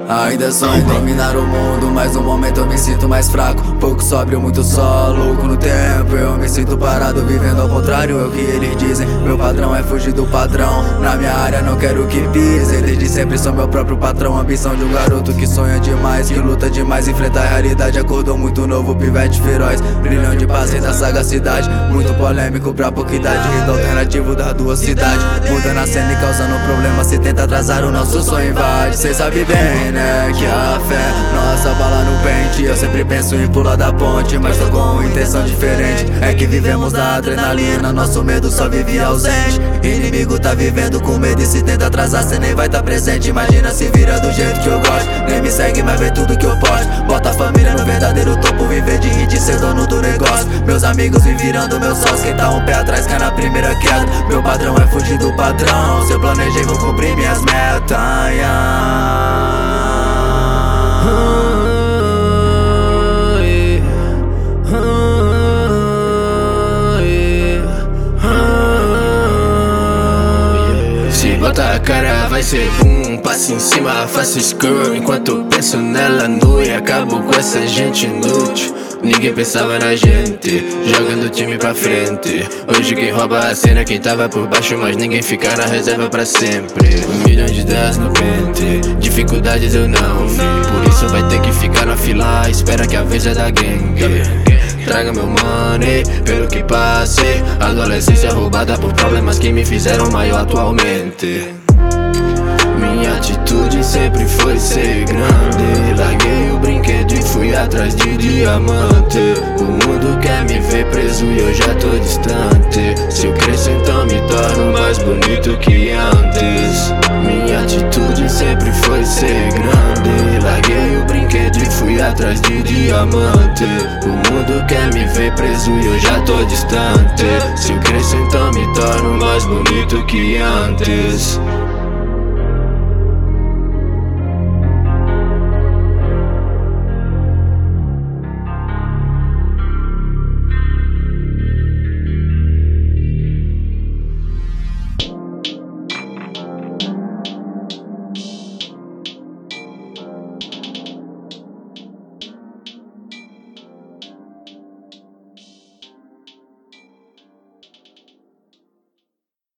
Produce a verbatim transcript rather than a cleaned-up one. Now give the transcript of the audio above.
Ainda sonho em dominar o mundo, mas no momento eu me sinto mais fraco. Pouco sóbrio, muito só, louco no tempo. Eu me sinto parado, vivendo ao contrário, é o que eles dizem. Meu padrão é fugir do padrão, na minha área não quero que pisem. Desde sempre sou meu próprio patrão, ambição de um garoto que sonha demais, que luta demais, enfrenta a realidade. Acordou muito novo, pivete feroz, brilhão de paz e da sagacidade. Muito polêmico pra pouca idade, rito alternativo das duas cidades. Muda na cena e causando problema, se tenta atrasar o nosso sonho invade. Cê sabe bem, né, que a fé nossa bala no pente. Eu sempre penso em pular da ponte, mas tô com intenção diferente. É que vivemos na adrenalina, nosso medo só vive ausente. Inimigo tá vivendo com medo e se tenta atrasar cê nem vai tá presente. Imagina se vira do jeito que eu gosto, nem me segue mas vê tudo que eu posto. Bota a família no verdadeiro topo, viver de hit, ser dono do negócio. Meus amigos me virando meus sócios, quem tá um pé atrás cai na primeira queda. Meu padrão é fugir do padrão, se eu planejei vou cumprir minhas metas, yeah. Se botar a cara vai ser boom, passa em cima, faço scroll enquanto penso nela nua e acabo com essa gente inútil. Ninguém pensava na gente, jogando o time pra frente. Hoje quem rouba a cena é quem tava por baixo, mas ninguém fica na reserva pra sempre. Um milhão de ideias no pente, dificuldades eu não vi, por isso vai ter que ficar na fila, espera que a vez é da gangue. Traga meu money, pelo que passei, adolescência roubada por problemas que me fizeram maior atualmente. Minha atitude sempre foi ser grande, larguei o brinquedo e fui atrás de diamante. O mundo quer me ver preso e eu já tô distante. Se eu cresço então me torno mais bonito que antes. Minha atitude sempre foi ser grande, larguei o brinquedo e fui atrás de diamante. O mundo quer me ver preso e eu já tô distante. Se eu cresço então me torno mais bonito que antes.